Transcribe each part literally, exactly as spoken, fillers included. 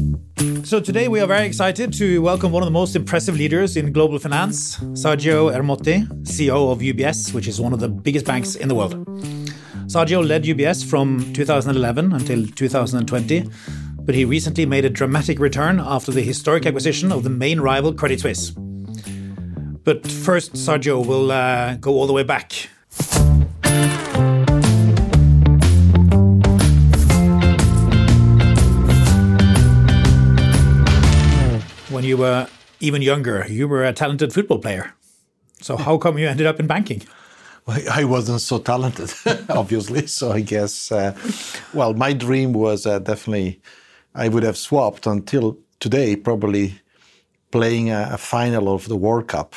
So today we are very excited to welcome one of the most impressive leaders in global finance, Sergio Ermotti, C E O of U B S, which is one of the biggest banks in the world. Sergio led U B S from two thousand eleven until two thousand twenty, but he recently made a dramatic return after the historic acquisition of the main rival Credit Suisse. But first, Sergio will uh, go all the way back. When you were even younger, you were a talented football player. So how come you ended up in banking? Well, I wasn't so talented, obviously. So I guess, uh, well, my dream was uh, definitely, I would have swapped until today, probably playing a, a final of the World Cup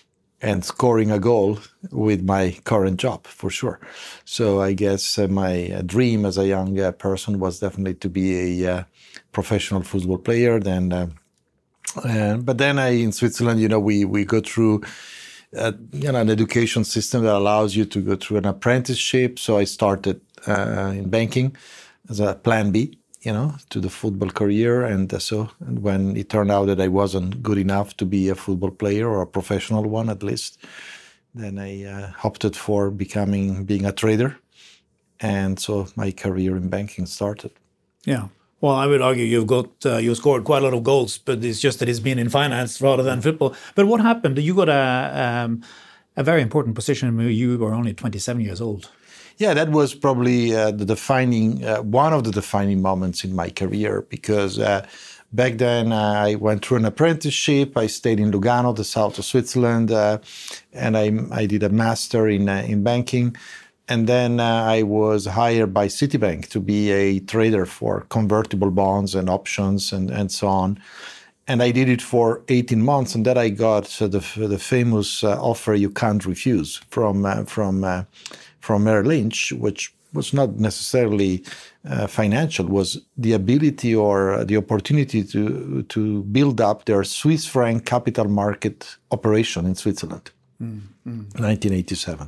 and scoring a goal with my current job, for sure. So I guess uh, my uh, dream as a young uh, person was definitely to be a uh, professional football player. Then, uh, uh, but then I, in Switzerland, you know, we we go through uh, you know an education system that allows you to go through an apprenticeship. So I started uh, in banking as a plan B, you know, to the football career. And uh, so and when it turned out that I wasn't good enough to be a football player or a professional one, at least, then I uh, opted for becoming, being a trader. And so my career in banking started. Yeah. Well, I would argue you've got, uh, you scored quite a lot of goals, but it's just that it's been in finance rather than football. But what happened? You got a, um, a very important position when you were only twenty-seven years old. Yeah, that was probably uh, the defining, uh, one of the defining moments in my career, because uh, back then uh, I went through an apprenticeship. I stayed in Lugano, the south of Switzerland, uh, and I, I did a master in uh, in banking. And then uh, I was hired by Citibank to be a trader for convertible bonds and options and, and so on. And I did it for eighteen months, and then I got uh, the the famous uh, offer you can't refuse from uh, from uh, from Merrill Lynch, which was not necessarily uh, financial, was the ability or the opportunity to to build up their Swiss franc capital market operation in Switzerland, mm, mm. nineteen eighty-seven.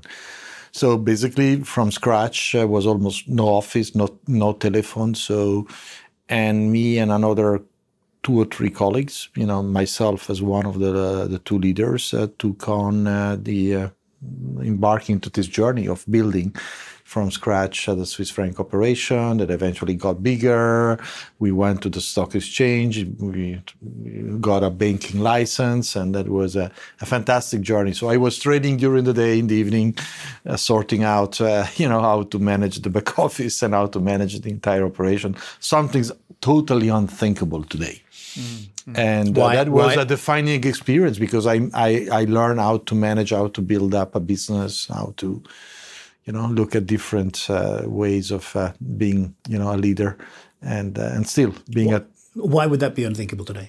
So basically, from scratch, uh, was almost no office, no no telephone. So, and me and another two or three colleagues, you know, myself as one of the uh, the two leaders, uh, took on uh, the uh, embarking into this journey of building from scratch uh, the Swiss franc operation that eventually got bigger. We went to the stock exchange, we got a banking license, and that was a, a fantastic journey. So I was trading during the day, in the evening, uh, sorting out, uh, you know, how to manage the back office and how to manage the entire operation. Something's totally unthinkable today. Mm-hmm. And uh, that was why? a defining experience, because I, I I learned how to manage, how to build up a business, how to, you know, look at different uh, ways of uh, being, you know, a leader, and uh, and still being why, a. Why would that be unthinkable today?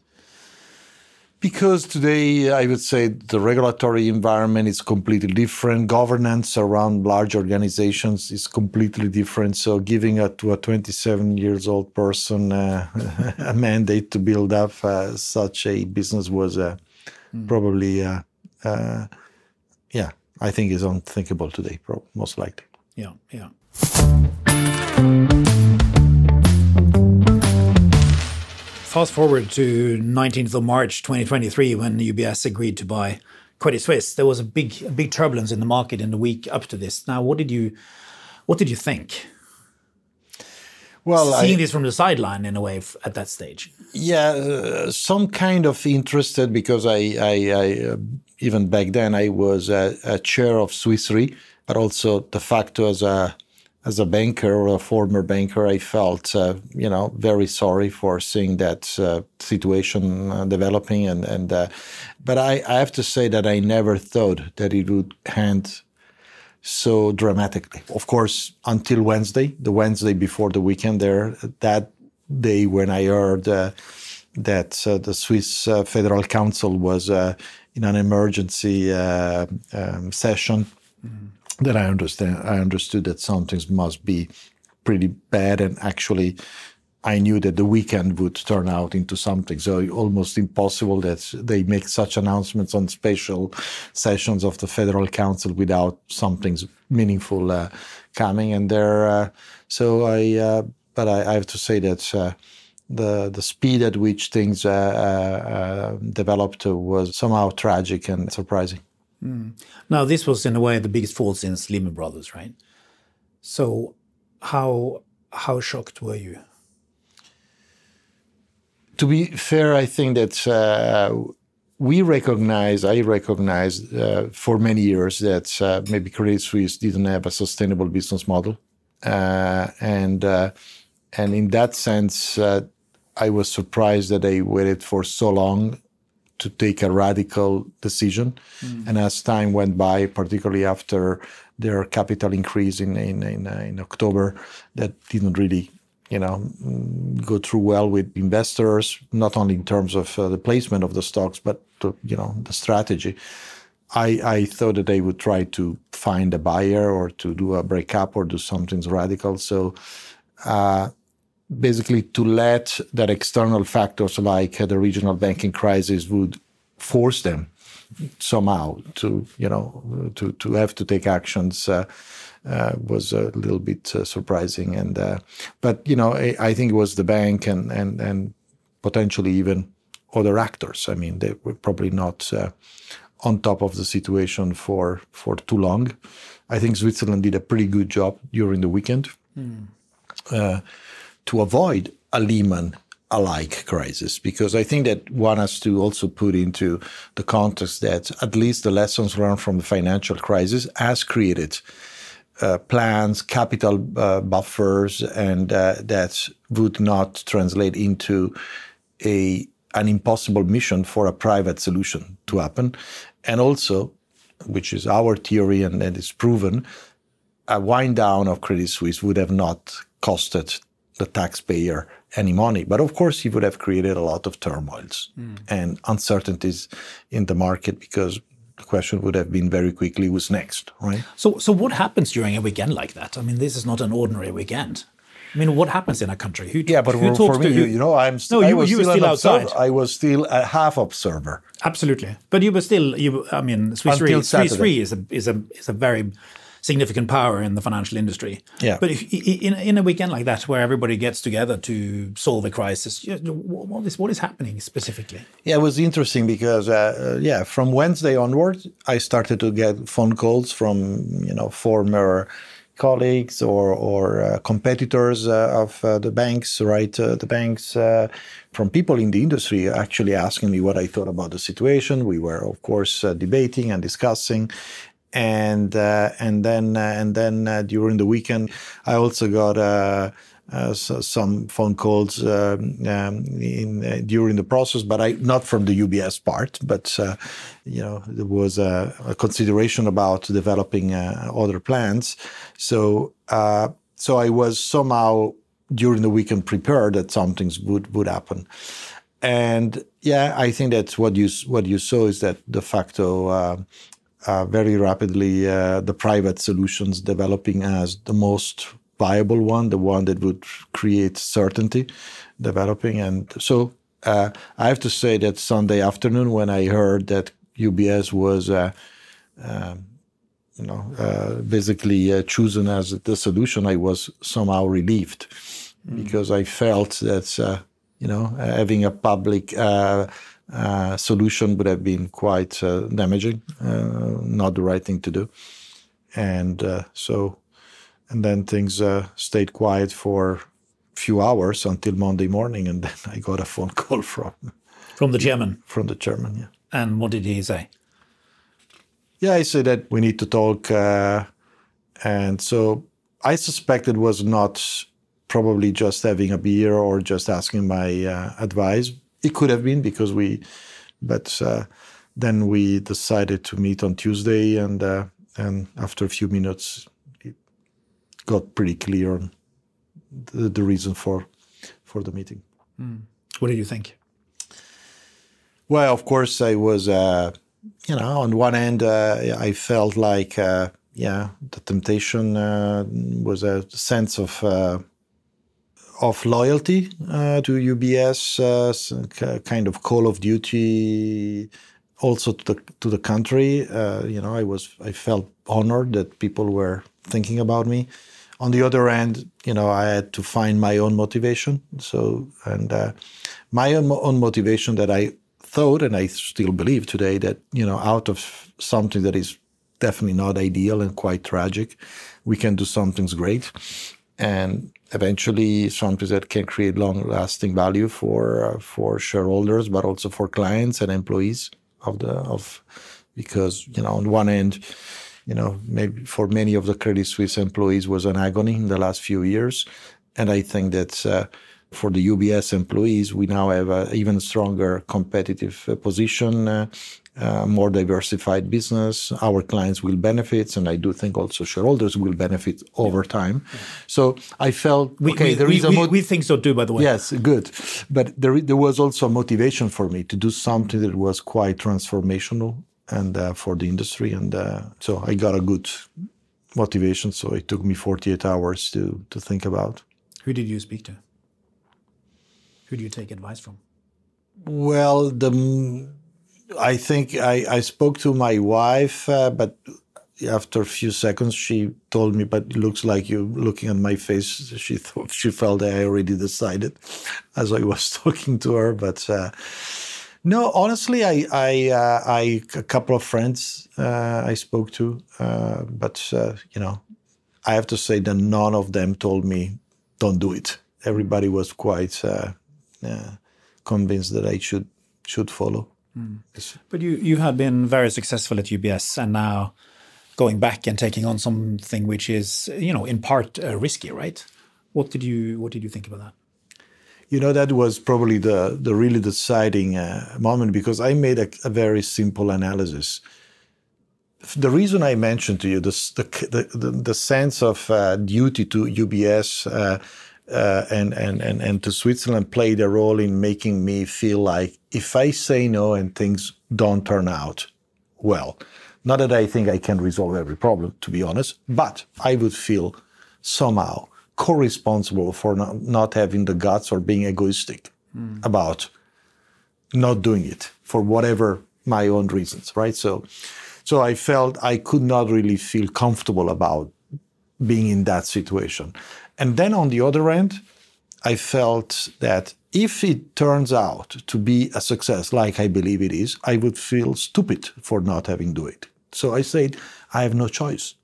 Because today, I would say the regulatory environment is completely different. Governance around large organizations is completely different. So giving a, to a twenty-seven years old person uh, a mandate to build up uh, such a business was uh, mm. probably, uh, uh, yeah, I think is unthinkable today, most likely. Yeah, yeah. Fast forward to nineteenth of March twenty twenty-three, when U B S agreed to buy Credit Suisse. There was a big, a big turbulence in the market in the week up to this. Now, what did you, what did you think? Well, seeing I, this from the sideline in a way at that stage. Yeah, uh, some kind of interested, because I, I, I uh, even back then I was a, a chair of Swiss Re, but also de facto as a as a banker or a former banker, I felt uh, you know very sorry for seeing that uh, situation uh, developing, and and uh, but I, I have to say that I never thought that it would end so dramatically. Of course, until Wednesday, the Wednesday before the weekend there, that day when I heard uh, that uh, the Swiss uh, Federal Council was uh, in an emergency uh, um, session, mm-hmm. that I understand, I understood that something must be pretty bad, and actually I knew that the weekend would turn out into something. So almost impossible that they make such announcements on special sessions of the Federal Council without something meaningful uh, coming. And there, uh, so I, uh, but I, I have to say that uh, the the speed at which things uh, uh, developed was somehow tragic and surprising. Mm. Now, this was in a way the biggest fall since Lehman Brothers, right? So, how how shocked were you? To be fair, I think that uh, we recognize, I recognize uh, for many years that uh, maybe Credit Suisse didn't have a sustainable business model, uh, and uh, and in that sense, uh, I was surprised that they waited for so long to take a radical decision. Mm. And as time went by, particularly after their capital increase in in in, uh, in October, that didn't really, you know, go through well with investors, not only in terms of uh, the placement of the stocks, but to, you know, the strategy. I, I thought that they would try to find a buyer or to do a breakup or do something radical. So uh, basically to let that external factors like uh, the regional banking crisis would force them somehow to, you know, to, to have to take actions uh, uh, was a little bit uh, surprising. And uh, but, you know, I, I think it was the bank and, and, and potentially even other actors. I mean, they were probably not uh, on top of the situation for, for too long. I think Switzerland did a pretty good job during the weekend mm. uh, to avoid a Lehman-alike crisis, because I think that one has to also put into the context that at least the lessons learned from the financial crisis has created uh, plans, capital uh, buffers, and uh, that would not translate into a an impossible mission for a private solution to happen. And also, which is our theory and that is proven, a wind down of Credit Suisse would have not costed the taxpayer any money. But of course, it would have created a lot of turmoils mm. and uncertainties in the market, because the question would have been very quickly who's next, right? So, so what happens during a weekend like that? I mean, this is not an ordinary weekend. I mean, what happens in a country? Who, yeah, but who for, talks for me, to, you, you know, I'm st- no, you, I was you still, were still outside. Observer. I was still a half observer. Absolutely, but you were still. You, I mean, Swiss Re, Swiss Re is a is a is a very significant power in the financial industry. Yeah. But if, in in a weekend like that, where everybody gets together to solve a crisis, what is what is happening specifically? Yeah, it was interesting because uh, yeah, from Wednesday onward, I started to get phone calls from, you know, former colleagues or or uh, competitors uh, of uh, the banks, right? Uh, the banks uh, from people in the industry actually asking me what I thought about the situation. We were, of course, uh, debating and discussing, and uh, and then uh, and then uh, during the weekend, I also got uh, uh, so some phone calls um, um, in uh, during the process, but I not from the U B S part, but uh, you know, there was a, a consideration about developing uh, other plans. So uh, so I was somehow during the weekend prepared that some things would would happen. And yeah, I think that what you what you saw is that de facto uh, uh, very rapidly uh, the private solutions developing as the most viable one, the one that would create certainty developing. And so uh, I have to say that Sunday afternoon, when I heard that U B S was, uh, uh, you know, uh, basically uh, chosen as the solution, I was somehow relieved mm. because I felt that, uh, you know, having a public uh, uh, solution would have been quite uh, damaging, uh, not the right thing to do. And uh, so... And then things uh, stayed quiet for a few hours until Monday morning, and then I got a phone call from from the chairman. From the chairman, yeah. And what did he say? Yeah, he said that we need to talk, uh, and so I suspect it was not probably just having a beer or just asking my uh, advice. It could have been because we, but uh, then we decided to meet on Tuesday, and uh, and after a few minutes, got pretty clear on the, the reason for for the meeting. Mm. What did you think? Well, of course, I was, uh, you know, on one end, uh, I felt like, uh, yeah, the temptation uh, was a sense of uh, of loyalty uh, to U B S, uh, kind of call of duty, also to the to the country. Uh, you know, I was I felt honored that people were thinking about me. On the other hand, you know, I had to find my own motivation. So, and uh, my own, own motivation that I thought, and I still believe today, that, you know, out of something that is definitely not ideal and quite tragic, we can do something great. And eventually something that can create long-lasting value for uh, for shareholders, but also for clients and employees of the of because, you know, on one end, you know, maybe for many of the Credit Suisse employees was an agony in the last few years. And I think that uh, for the U B S employees, we now have an even stronger competitive uh, position, uh, uh, more diversified business. Our clients will benefit, and I do think also shareholders will benefit over time. Yeah. So I felt, we, okay, we, there we, is a... We, we think so too, by the way. Yes, good. But there, there was also a motivation for me to do something that was quite transformational and uh, for the industry. And uh, so I got a good motivation. So it took me forty-eight hours to, to think about. Who did you speak to? Who do you take advice from? Well, the I think I, I spoke to my wife, uh, but after a few seconds, she told me, but it looks like you looking at my face. She thought she felt that I already decided as I was talking to her. But uh, no, honestly, I, I, uh, I, a couple of friends uh, I spoke to, uh, but, uh, you know, I have to say that none of them told me, don't do it. Everybody was quite uh, uh, convinced that I should should follow. Mm. But you, you had been very successful at U B S, and now going back and taking on something which is, you know, in part uh, risky, right? What did you What did you think about that? You know, that was probably the the really deciding uh, moment, because I made a, a very simple analysis. The reason I mentioned to you this, the, the the sense of uh, duty to U B S uh, uh, and, and and and to Switzerland played a role in making me feel like if I say no and things don't turn out well, not that I think I can resolve every problem, to be honest, but I would feel somehow co-responsible for not, not having the guts or being egoistic mm. about not doing it for whatever my own reasons, right? So. So I felt I could not really feel comfortable about being in that situation. And then on the other end, I felt that if it turns out to be a success, like I believe it is, I would feel stupid for not having do it. So I said, I have no choice.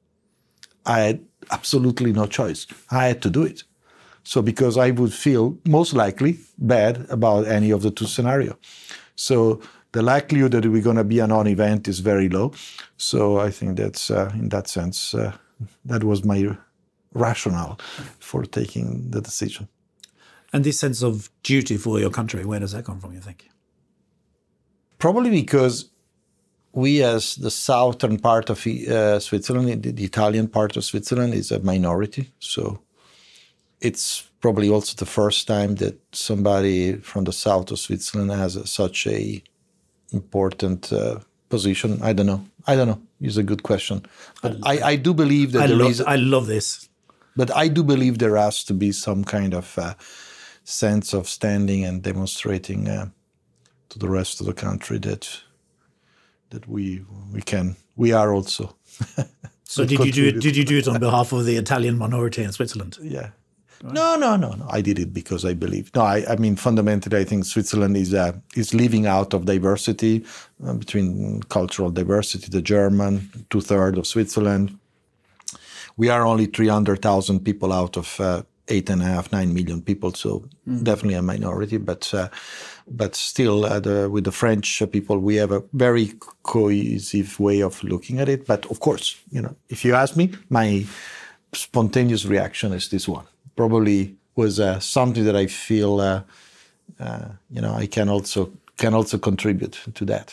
I had absolutely no choice. I had to do it. So because I would feel most likely bad about any of the two scenarios. So the likelihood that we're going to be a non-event is very low. So I think that's, uh, in that sense, uh, that was my rationale for taking the decision. And this sense of duty for your country, where does that come from, you think? Probably because we, as the southern part of uh, Switzerland, the Italian part of Switzerland, is a minority. So it's probably also the first time that somebody from the south of Switzerland has a, such a important uh, position. I don't know. I don't know. It's a good question. But I, I, I do believe that I there love, is. I love this. But I do believe there has to be some kind of uh, sense of standing and demonstrating uh, to the rest of the country that that we we can we are also. So did you do it? Did you do it on behalf of the Italian minority in Switzerland? Yeah. Right. No, no, no, no. I did it because I believe. No, I, I mean, fundamentally, I think Switzerland is uh, is living out of diversity uh, between cultural diversity. The German, two thirds of Switzerland. We are only three hundred thousand people out of uh, eight and a half, nine million people. So mm. definitely a minority, but uh, but still, uh, the, with the French people, we have a very cohesive way of looking at it. But of course, you know, if you ask me, my spontaneous reaction is this one. Probably was uh, something that I feel, uh, uh, you know, I can also can also contribute to that.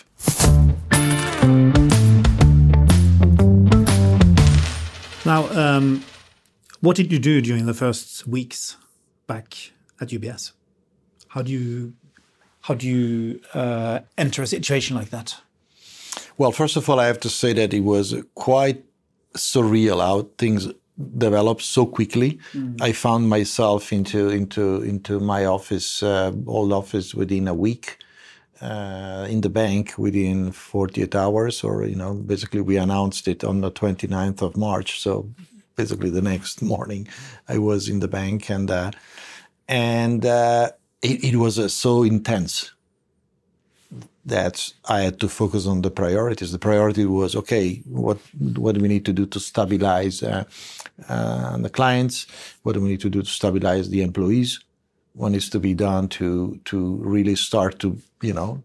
Now, um, what did you do during the first weeks back at U B S? How do you how do you uh, enter a situation like that? Well, first of all, I have to say that it was quite surreal how things developed so quickly. Mm. I found myself into into into my office, uh, old office, within a week. Uh, in the bank within forty-eight hours, or you know, basically we announced it on the twenty-ninth of March. So basically the next morning, I was in the bank, and uh, and uh, it, it was uh, so intense that I had to focus on the priorities. The priority was, okay, what what do we need to do to stabilize uh, uh, the clients? What do we need to do to stabilize the employees? What needs to be done to to really start to, you know,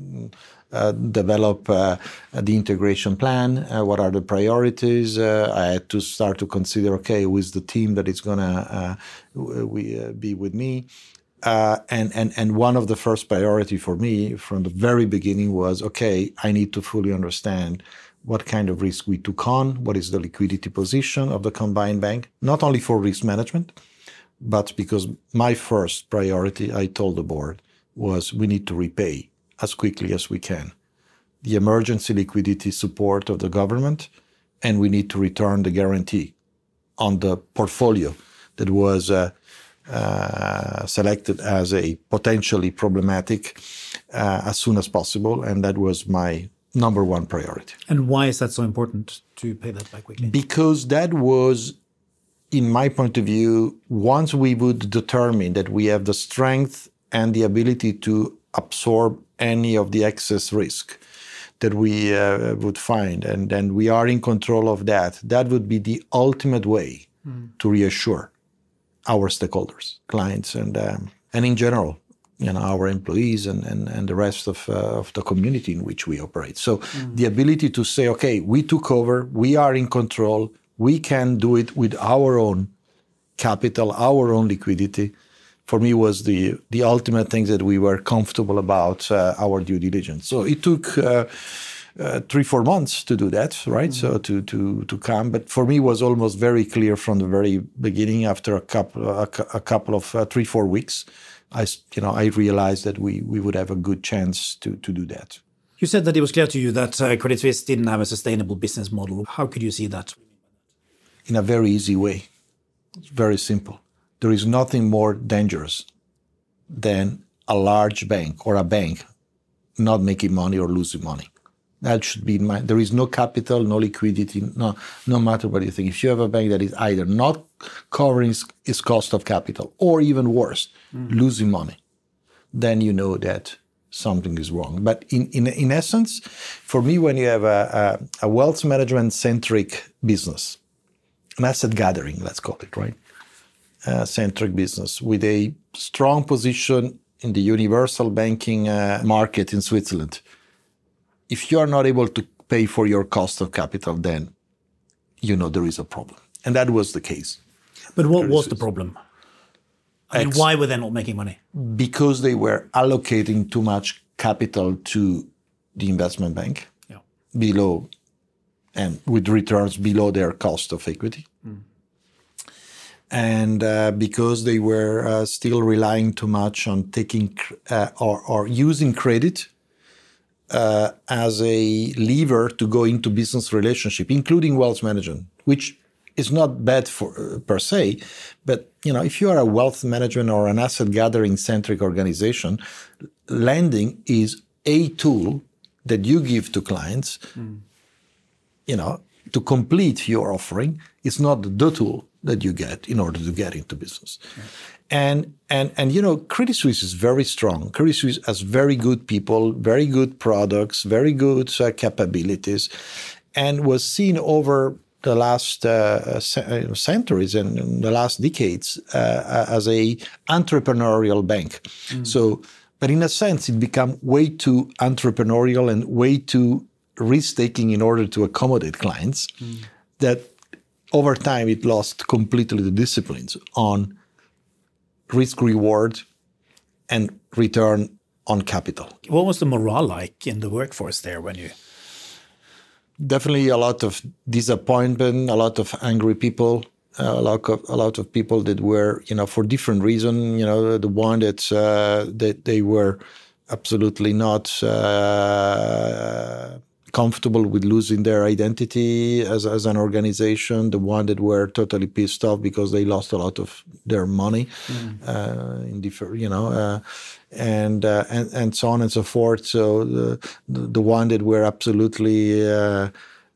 uh, develop uh, the integration plan? Uh, what are the priorities? Uh, I had to start to consider, okay, who is the team that is going to uh, we, uh, be with me? Uh, and, and, and one of the first priority for me from the very beginning was, okay, I need to fully understand what kind of risk we took on, what is the liquidity position of the combined bank, not only for risk management, but because my first priority, I told the board, was we need to repay as quickly as we can the emergency liquidity support of the government, and we need to return the guarantee on the portfolio that was uh, Uh, selected as a potentially problematic uh, as soon as possible, and that was my number one priority. And why is that so important to pay that back quickly? Because that was, in my point of view, once we would determine that we have the strength and the ability to absorb any of the excess risk that we uh, would find, and then we are in control of that, that would be the ultimate way mm. to reassure our stakeholders, clients, and um, and in general, you know, our employees and and, and the rest of uh, of the community in which we operate. So mm. the ability to say, okay, we took over, we are in control, we can do it with our own capital, our own liquidity, for me was the the ultimate thing that we were comfortable about uh, our due diligence. So it took uh, uh, three, four months to do that, right? Mm-hmm. So to to to come, but for me it was almost very clear from the very beginning. After a couple a, a couple of uh, three four weeks, I you know I realized that we we would have a good chance to to do that. You said that it was clear to you that uh, Credit Suisse didn't have a sustainable business model. How could you see that? In a very easy way. It's very simple. There is nothing more dangerous than a large bank or a bank not making money or losing money. That should be in mind. There is no capital, no liquidity, no, no matter what you think. If you have a bank that is either not covering its, its cost of capital or even worse, mm. losing money, then you know that something is wrong. But in, in, in essence, for me, when you have a, a, a wealth management-centric business, an asset gathering, let's call it, right? Uh, centric business with a strong position in the universal banking uh, market in Switzerland. If you are not able to pay for your cost of capital, then you know there is a problem. And that was the case. But what was the problem? I mean, why were they not making money? Because they were allocating too much capital to the investment bank, yeah. below, and with returns below their cost of equity. Mm. And uh, because they were uh, still relying too much on taking uh, or, or using credit uh, as a lever to go into business relationship, including wealth management, which is not bad for uh, per se. But you know, if you are a wealth management or an asset gathering centric organization, lending is a tool that you give to clients. Mm. You know, to complete your offering. It's not the tool that you get in order to get into business. Yeah. And, and, and, you know, Credit Suisse is very strong. Credit Suisse has very good people, very good products, very good uh, capabilities, and was seen over the last uh, centuries and in the last decades uh, as a entrepreneurial bank. Mm. So, but in a sense, it became way too entrepreneurial and way too risk-taking in order to accommodate clients mm. that over time, it lost completely the disciplines on risk-reward and return on capital. What was the morale like in the workforce there when you... Definitely a lot of disappointment, a lot of angry people, uh, a lot of a lot of people that were, you know, for different reasons. You know, the one that uh, that they were absolutely not uh, comfortable with losing their identity as as an organization. The one that were totally pissed off because they lost a lot of their money mm. uh, in different, you know. Uh, And, uh, and and so on and so forth. So the the, the one that were absolutely uh,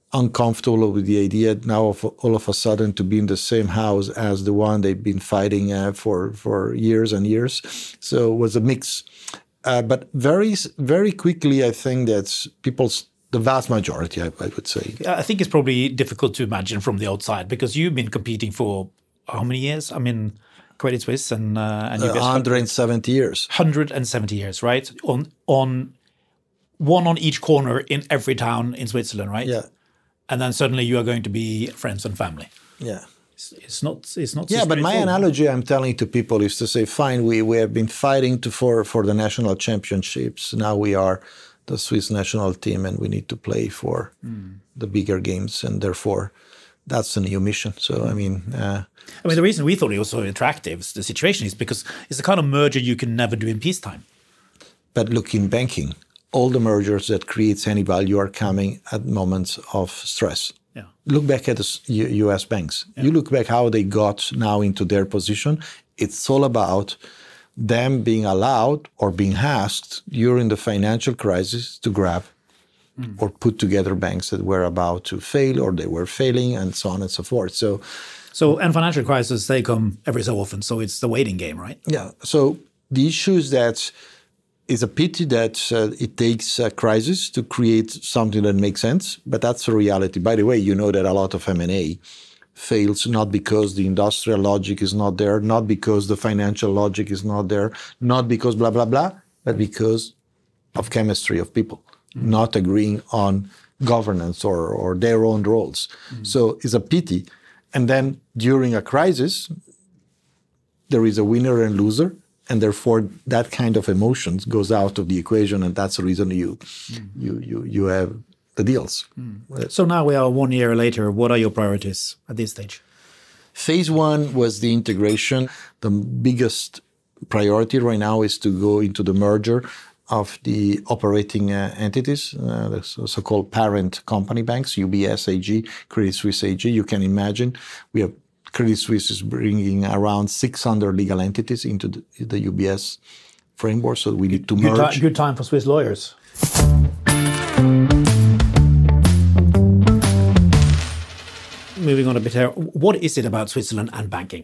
uncomfortable with the idea now of all of a sudden to be in the same house as the one they've been fighting uh, for for years and years. So it was a mix. Uh, but very very quickly, I think that people's the vast majority, I, I would say. I think it's probably difficult to imagine from the outside because you've been competing for how many years? I mean, Credit Suisse and uh, and U B S. Uh, one hundred seventy years. one hundred seventy years, right? On on one on each corner in every town in Switzerland, right? Yeah. And then suddenly you are going to be friends and family. Yeah. It's, it's not. It's not. So yeah, but my analogy I'm telling to people is to say, fine, we, we have been fighting to for for the national championships. Now we are the Swiss national team, and we need to play for mm. the bigger games, and therefore, that's a new mission. So I mean, uh, I mean, the reason we thought it was so attractive, the situation, is because it's the kind of merger you can never do in peacetime. But look, in banking, all the mergers that creates any value are coming at moments of stress. Yeah. Look back at the U S banks. Yeah. You look back how they got now into their position. It's all about them being allowed or being asked during the financial crisis to grab mm. or put together banks that were about to fail or they were failing and so on and so forth. So, so and financial crises, they come every so often. So it's the waiting game, right? Yeah. So the issue is that it's a pity that uh, it takes a crisis to create something that makes sense, but that's the reality. By the way, you know that a lot of M and A fails not because the industrial logic is not there, not because the financial logic is not there, not because blah, blah, blah, but because of chemistry of people mm. not agreeing on governance or, or their own roles. Mm. So it's a pity. And then during a crisis, there is a winner and loser. And therefore, that kind of emotions goes out of the equation, and that's the reason you mm. you you you have the deals. Mm. So now we are one year later. What are your priorities at this stage? Phase one was the integration. The biggest priority right now is to go into the merger of the operating uh, entities, uh, the so-called parent company banks, U B S A G, Credit Suisse A G. You can imagine we have Credit Suisse is bringing around six hundred legal entities into the, the U B S framework, so we need to merge. Good, ti- good time for Swiss lawyers. Moving on a bit here, what is it about Switzerland and banking?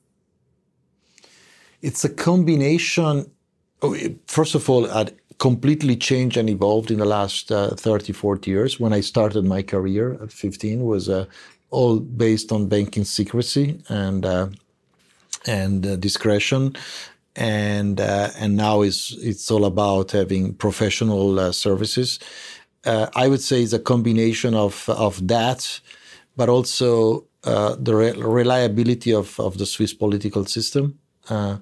It's a combination. First of all, it completely changed and evolved in the last uh, thirty, forty years. When I started my career at fifteen, was a uh, all based on banking secrecy and uh, and uh, discretion, and uh, and now is it's all about having professional uh, services. Uh, I would say it's a combination of of that, but also uh, the re- reliability of of the Swiss political system. Uh,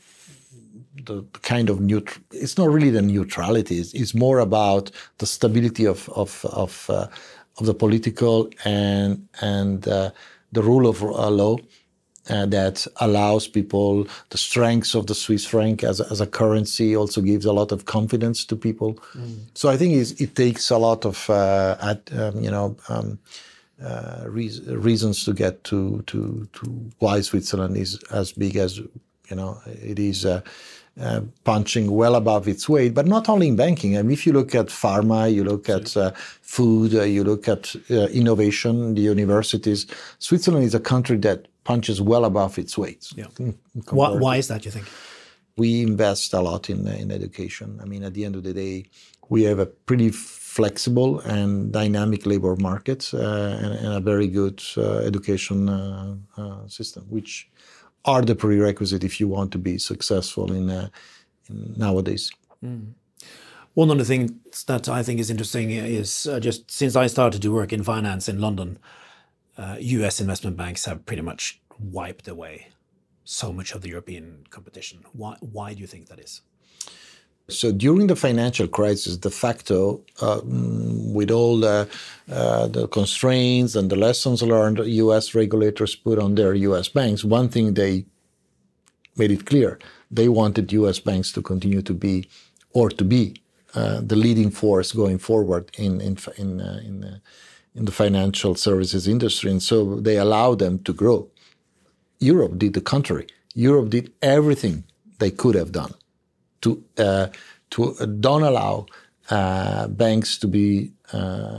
the, the kind of neutral. It's not really the neutrality. It's, it's more about the stability of of of. Uh, of the political and and uh, the rule of uh, law uh, that allows people the strengths of the Swiss franc as a, as a currency also gives a lot of confidence to people. Mm. So I think it's, it takes a lot of uh, at, um, you know um, uh, re- reasons to get to to to why Switzerland is as big as you know it is. Uh, Uh, punching well above its weight, but not only in banking. I mean, if you look at pharma, you look at uh, food, uh, you look at uh, innovation, the universities, Switzerland is a country that punches well above its weight. Yeah. Why, why is that, you think? We invest a lot in, in education. I mean, at the end of the day, we have a pretty flexible and dynamic labor market uh, and, and a very good uh, education uh, uh, system, which are the prerequisite if you want to be successful in, uh, in nowadays. Mm. One of the things that I think is interesting is uh, just since I started to work in finance in London, uh, U S investment banks have pretty much wiped away so much of the European competition. Why, why do you think that is? So during the financial crisis, de facto, uh, with all the, uh, the constraints and the lessons learned, U S regulators put on their U S banks, one thing they made it clear, they wanted U S banks to continue to be, or to be, uh, the leading force going forward in in in uh, in, uh, in the financial services industry, and so they allowed them to grow. Europe did the contrary. Europe did everything they could have done to uh, to uh, don't allow uh, banks to be uh,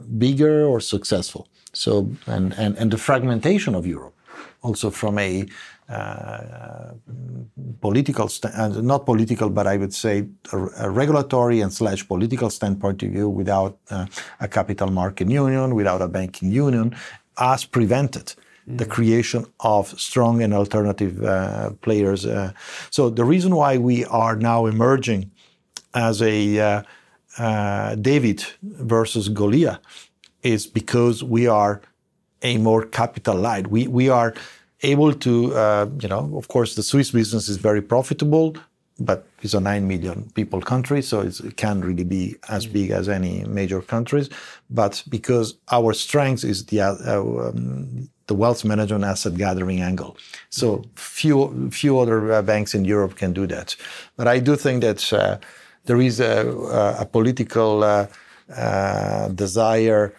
bigger or successful. So, and, and, and the fragmentation of Europe, also from a uh, political, st- uh, not political, but I would say a, a regulatory and slash political standpoint of view, without uh, a capital market union, without a banking union, has prevented the creation of strong and alternative uh, players. Uh, so the reason why we are now emerging as a uh, uh, David versus Goliath is because we are a more capital light. We we are able to, uh, you know, of course, the Swiss business is very profitable, but it's a nine million people country, so it's, it can't really be as big as any major countries. But because our strength is the uh, um, the wealth management asset gathering angle, so few few other uh, banks in Europe can do that. But I do think that uh, there is a, a political uh, uh, desire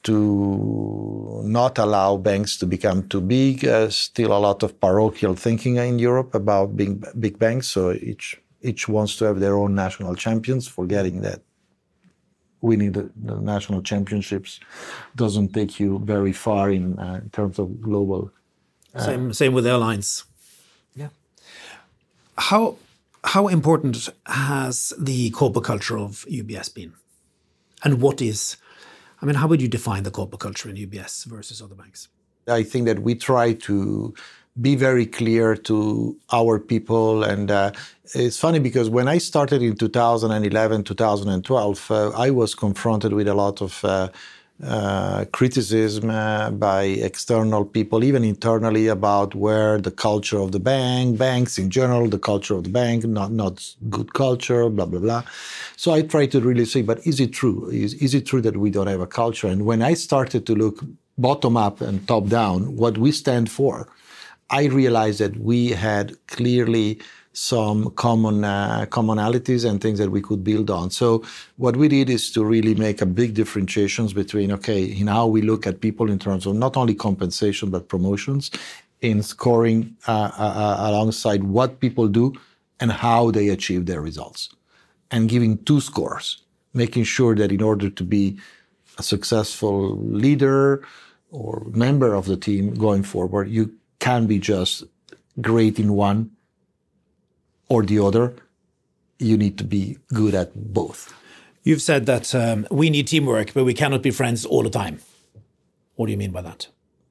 to not allow banks to become too big. Uh, still a lot of parochial thinking in Europe about being big banks. So each each wants to have their own national champions, forgetting that winning the, the national championships doesn't take you very far in, uh, in terms of global. Uh, same same with airlines. Yeah. How how important has the corporate culture of U B S been, and what is? I mean, how would you define the corporate culture in U B S versus other banks? I think that we try to be very clear to our people. And uh, it's funny because when I started in two thousand eleven, two thousand twelve, uh, I was confronted with a lot of uh, uh, criticism uh, by external people, even internally, about where the culture of the bank, banks in general, the culture of the bank, not, not good culture, blah, blah, blah. So I try to really say, but is it true? Is, is it true that we don't have a culture? And when I started to look bottom up and top down, what we stand for, I realized that we had clearly some common uh, commonalities and things that we could build on. So what we did is to really make a big differentiations between, okay, in how we look at people in terms of not only compensation, but promotions, in scoring uh, uh, alongside what people do and how they achieve their results, and giving two scores, making sure that in order to be a successful leader or member of the team going forward, you can't be just great in one or the other. You need to be good at both. You've said that um, we need teamwork, but we cannot be friends all the time. What do you mean by that?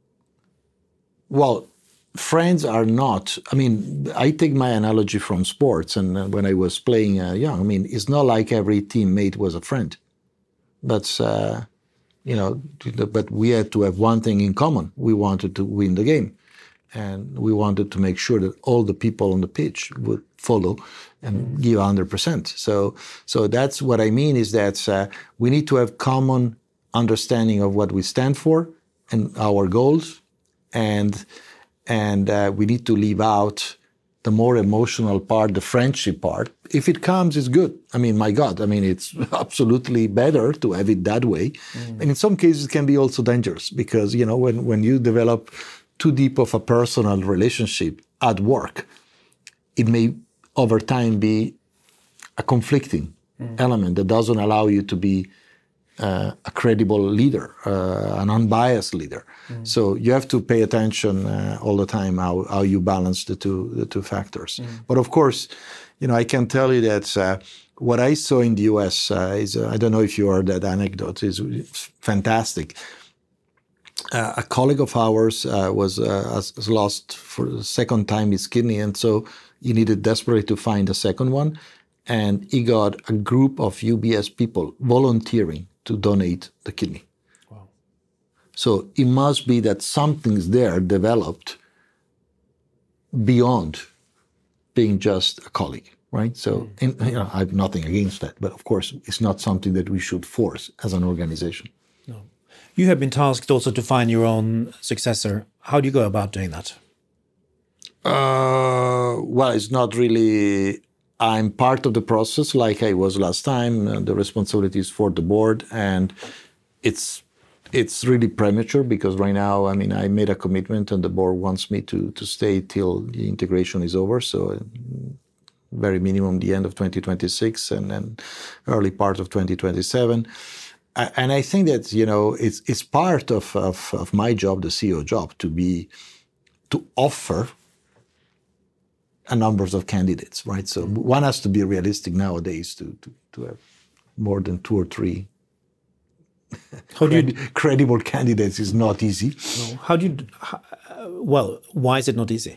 Well, friends are not, I mean, I take my analogy from sports, and when I was playing uh, young, I mean, it's not like every teammate was a friend. But, uh, you know, but we had to have one thing in common. We wanted to win the game. And we wanted to make sure that all the people on the pitch would follow and give one hundred percent. So, so that's what I mean is that uh, we need to have common understanding of what we stand for and our goals, and and uh, we need to leave out the more emotional part, the friendship part. If it comes, it's good. I mean, my God, I mean, it's absolutely better to have it that way. Mm. And in some cases, it can be also dangerous because, you know, when, when you develop too deep of a personal relationship at work, it may over time be a conflicting mm. element that doesn't allow you to be uh, a credible leader, uh, an unbiased leader. Mm. So you have to pay attention uh, all the time how, how you balance the two the two factors. Mm. But of course, you know, I can tell you that uh, what I saw in the U S uh, is, uh, I don't know if you heard that anecdote, is fantastic. Uh, a colleague of ours uh, was uh, has lost for the second time his kidney, and so he needed desperately to find a second one. And he got a group of U B S people volunteering to donate the kidney. Wow. So it must be that something's there developed beyond being just a colleague, right? So mm. and, you know, I have nothing against that, but of course, it's not something that we should force as an organization. No. You have been tasked also to find your own successor. How do you go about doing that? Uh, well, it's not really, I'm part of the process like I was last time. Uh, the responsibility is for the board, and it's it's really premature because right now, I mean, I made a commitment and the board wants me to, to stay till the integration is over. So uh, very minimum the end of twenty twenty-six and then early part of twenty twenty-seven. And I think that, you know, it's it's part of, of, of my job, the C E O job, to be to offer a number of candidates, right? So one has to be realistic nowadays to to, to have more than two or three how do you, credible candidates is not easy. No. How do you? How, well, why is it not easy?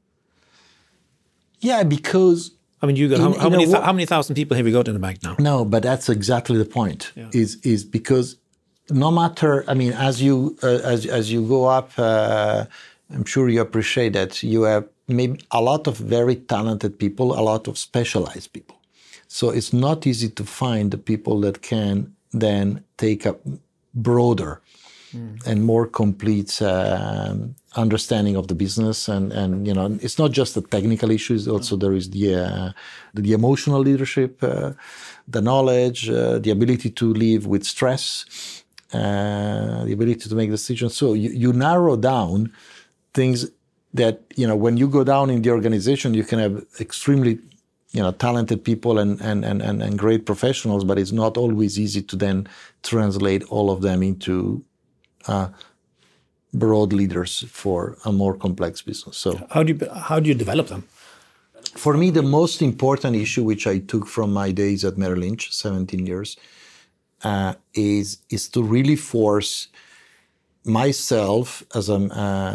Yeah, because I mean, you got in, how, how many a, how many thousand people have you got in the bank now? No, but that's exactly the point. Yeah. Is is because no matter, I mean, as you uh, as as you go up, uh, I'm sure you appreciate that you have maybe a lot of very talented people, a lot of specialized people. So it's not easy to find the people that can then take a broader mm. and more complete um, understanding of the business. And, and, you know, it's not just the technical issues. Also, there is the, uh, the emotional leadership, uh, the knowledge, uh, the ability to live with stress, uh, the ability to make decisions. So you, you narrow down things that, you know, when you go down in the organization, you can have extremely, you know, talented people and, and, and, and great professionals, but it's not always easy to then translate all of them into uh, broad leaders for a more complex business. So how do you, how do you develop them? For me, the most important issue, which I took from my days at Merrill Lynch, seventeen years, uh, is, is to really force myself as a,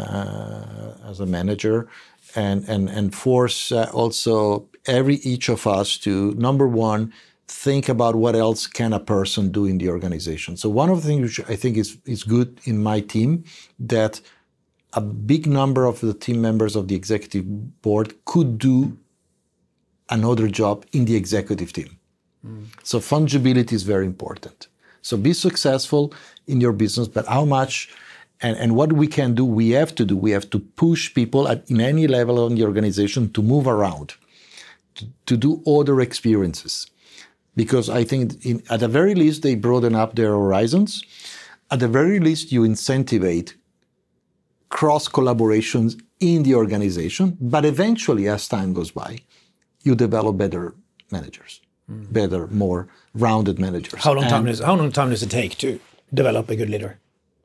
uh, as a manager and, and, and force uh, also every each of us to, number one, think about what else can a person do in the organization. So one of the things which I think is, is good in my team, that a big number of the team members of the executive board could do another job in the executive team. Mm. So fungibility is very important. So be successful in your business, but how much and, and what we can do, we have to do, we have to push people at in any level in the organization to move around, to, to do other experiences. Because I think in, at the very least, they broaden up their horizons. At the very least, you incentivate cross collaborations in the organization, but eventually, as time goes by, you develop better managers, mm. better, more rounded managers. How long time and does how long time does it take to develop a good leader?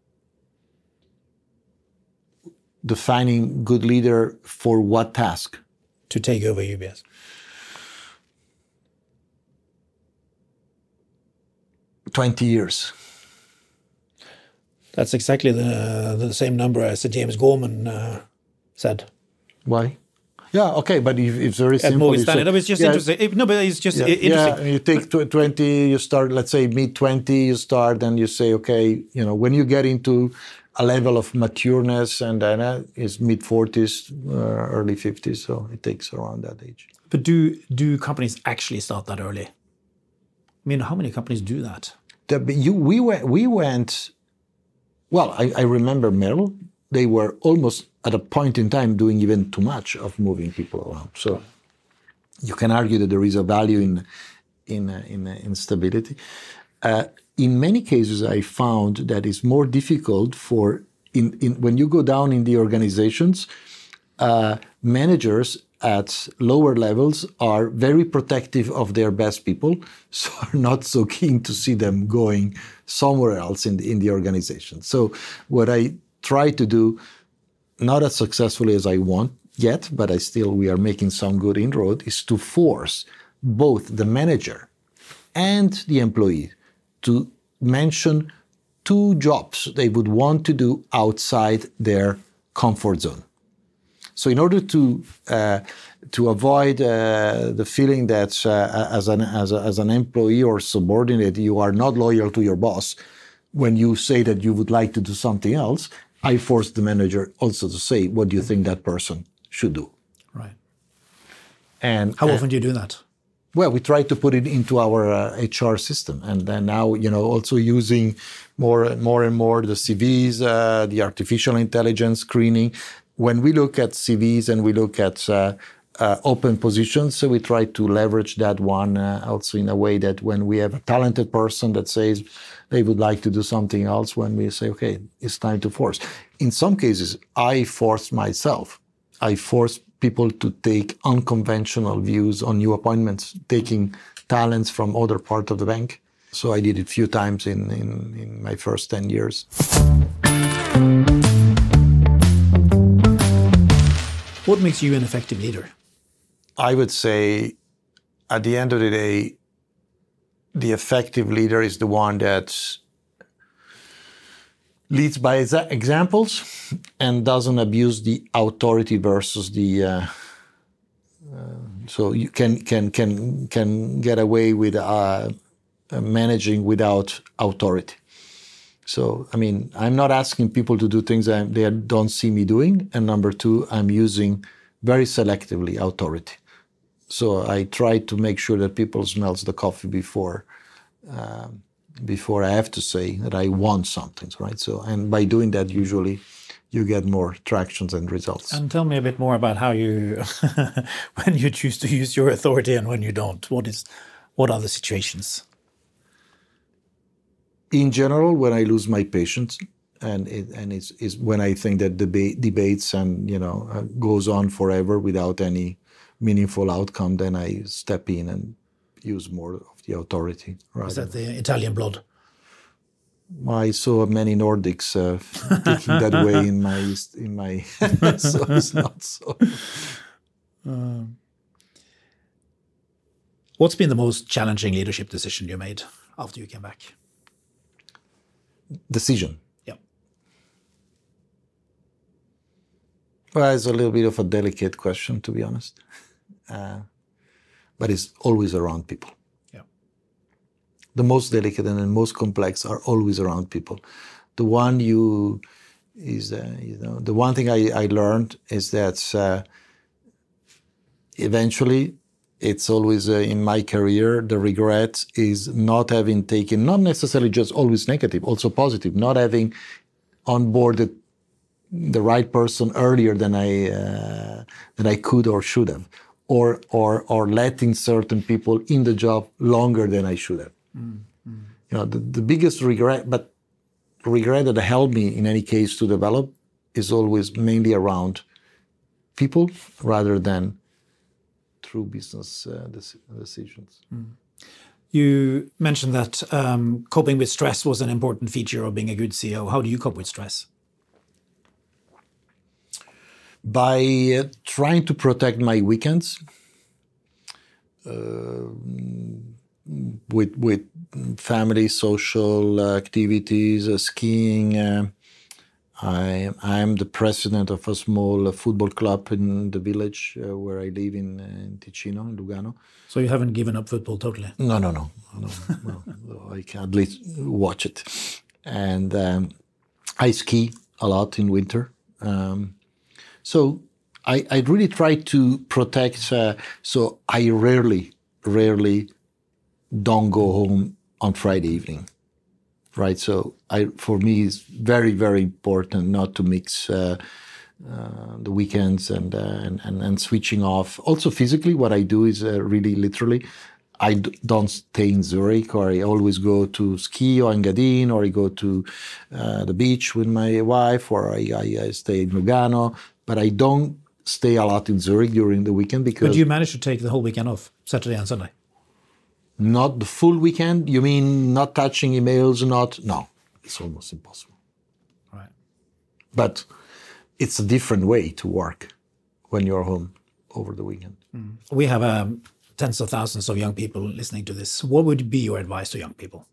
Defining good leader for what task? To take over U B S. Twenty years. That's exactly the the same number as James Gorman uh, said. Why? Yeah, okay, but if, if very simple. At Morgan Stanley. No, it's just yeah, interesting. No, but it's just yeah, interesting. Yeah, you take twenty, you start, let's say mid twenty, you start, and you say, okay, you know, when you get into a level of matureness, and then uh, it's mid forties, uh, early fifties, so it takes around that age. But do do companies actually start that early? I mean, how many companies do that? The, you, we went, we went. Well, I, I remember Merrill. They were almost at a point in time doing even too much of moving people around. So you can argue that there is a value in in uh, in, uh, in stability. Uh, in many cases, I found that it's more difficult for in, in when you go down in the organizations, uh, managers at lower levels are very protective of their best people, so are not so keen to see them going somewhere else in the, in the organization. So what I try to do, not as successfully as I want yet, but I still, we are making some good inroad, is to force both the manager and the employee to mention two jobs they would want to do outside their comfort zone. So in order to uh, to avoid uh, the feeling that uh, as an as, a, as an employee or subordinate you are not loyal to your boss, when you say that you would like to do something else, I force the manager also to say, what do you think that person should do? Right. And how uh, often do you do that? Well, we try to put it into our uh, H R system, and then now, you know, also using more, more and more the C Vs, uh, the artificial intelligence screening. When we look at C Vs and we look at uh, uh, open positions, so we try to leverage that one uh, also in a way that when we have a talented person that says they would like to do something else, when we say, okay, it's time to force. In some cases, I force myself. I force people to take unconventional views on new appointments, taking talents from other parts of the bank. So I did it a few times in, in, in my first ten years. What makes you an effective leader? I would say, at the end of the day, the effective leader is the one that leads by exa- examples and doesn't abuse the authority versus the. Uh, uh, so you can can can can get away with uh, managing without authority. So I mean, I'm not asking people to do things that they don't see me doing, and number two, I'm using very selectively authority. So I try to make sure that people smells the coffee before. Um, before I have to say that I want something, right? So, and by doing that, usually you get more tractions and results. And tell me a bit more about how you, when you choose to use your authority and when you don't. What is, what are the situations? In general, when I lose my patience, and it, and it's, it's when I think that debate debates and you know uh, goes on forever without any meaningful outcome, then I step in and use more of the authority. Right? Is that the Italian blood? I saw many Nordics uh, thinking that way in my in my. So it's not so. Um, what's been the most challenging leadership decision you made after you came back? Decision. Yeah. Well, it's a little bit of a delicate question, to be honest. Uh, but it's always around people. Yeah. The most delicate and the most complex are always around people. The one you is, uh, you know, the one thing I, I learned is that uh, eventually it's always uh, in my career, the regret is not having taken, not necessarily just always negative, also positive, not having onboarded the right person earlier than I uh, than I could or should have. Or, or, or letting certain people in the job longer than I should have. Mm, mm. You know, the, the biggest regret, but regret that helped me in any case to develop is always mainly around people rather than through business uh, decisions. Mm. You mentioned that um, coping with stress was an important feature of being a good C E O. How do you cope with stress? By uh, trying to protect my weekends uh, with with family, social uh, activities, uh, skiing. Uh, I I'm the president of a small uh, football club in the village uh, where I live in, uh, in Ticino, in Lugano. So you haven't given up football totally? No, no, no. no, no. I can at least watch it. And um, I ski a lot in winter. Um, So I, I really try to protect, uh, so I rarely, rarely don't go home on Friday evening, right? So I, for me, it's very, very important not to mix uh, uh, the weekends and, uh, and, and and switching off. Also physically, what I do is uh, really literally, I d- don't stay in Zurich, or I always go to ski or Engadin, or I go to uh, the beach with my wife, or I, I, I stay in Lugano. But I don't stay a lot in Zurich during the weekend because... But you managed to take the whole weekend off, Saturday and Sunday? Not the full weekend? You mean not touching emails, not... No, it's almost impossible. Right. But it's a different way to work when you're home over the weekend. Mm. We have um, tens of thousands of young people listening to this. What would be your advice to young people?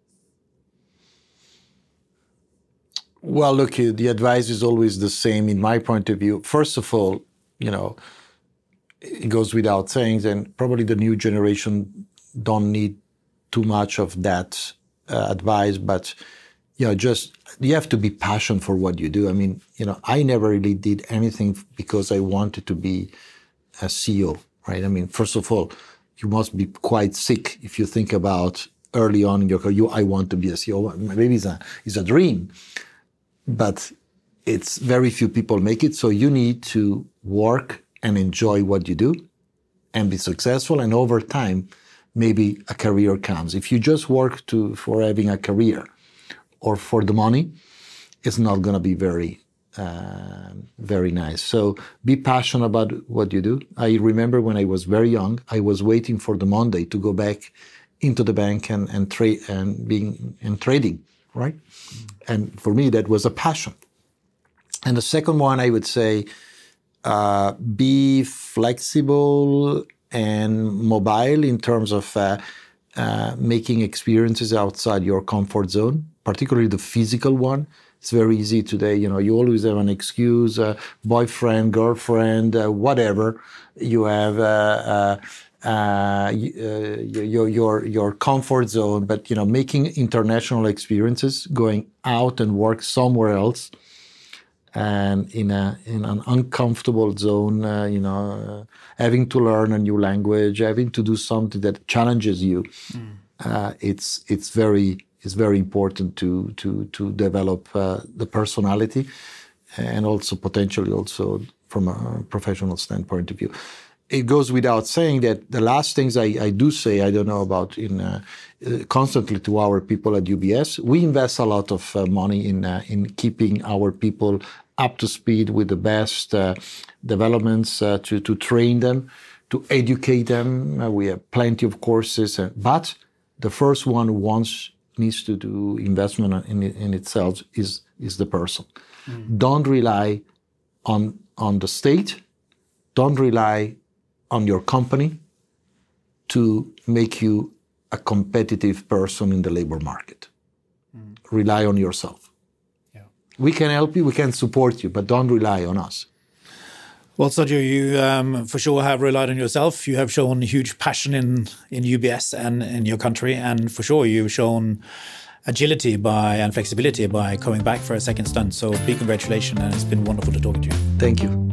Well, look, the advice is always the same in my point of view. First of all, you know, it goes without saying, and probably the new generation don't need too much of that uh, advice, but, you know, just, you have to be passionate for what you do. I mean, you know, I never really did anything because I wanted to be a C E O, right? I mean, first of all, you must be quite sick if you think about early on in your career, you, I want to be a C E O. Maybe it's a, it's a dream. But it's very few people make it. So you need to work and enjoy what you do and be successful. And over time, maybe a career comes. If you just work to for having a career or for the money, it's not going to be very, uh, very nice. So be passionate about what you do. I remember when I was very young, I was waiting for the Monday to go back into the bank and and trade and being and trading, right? Mm-hmm. And for me, that was a passion. And the second one, I would say, uh, be flexible and mobile in terms of uh, uh, making experiences outside your comfort zone, particularly the physical one. It's very easy today. You know, you always have an excuse, uh, boyfriend, girlfriend, uh, whatever. You have uh, uh, uh, your your your comfort zone, but you know, making international experiences, going out and work somewhere else, and in a in an uncomfortable zone, uh, you know, uh, having to learn a new language, having to do something that challenges you. Mm. Uh, it's it's very it's very important to to to develop uh, the personality, and also potentially also from a professional standpoint of view. It goes without saying that the last things I, I do say, I don't know about in uh, uh, constantly to our people at U B S, we invest a lot of uh, money in uh, in keeping our people up to speed with the best uh, developments, uh, to to train them, to educate them. Uh, we have plenty of courses, uh, but the first one who wants needs to do investment in in itself is is the person. Mm. Don't rely on on the state. Don't rely on your company to make you a competitive person in the labor market. Mm. Rely on yourself. Yeah. We can help you, we can support you, but don't rely on us. Well, Sergio, you um, for sure have relied on yourself. You have shown huge passion in, in U B S and in your country, and for sure you've shown agility by and flexibility by coming back for a second stunt. So big congratulations, and it's been wonderful to talk to you. Thank you.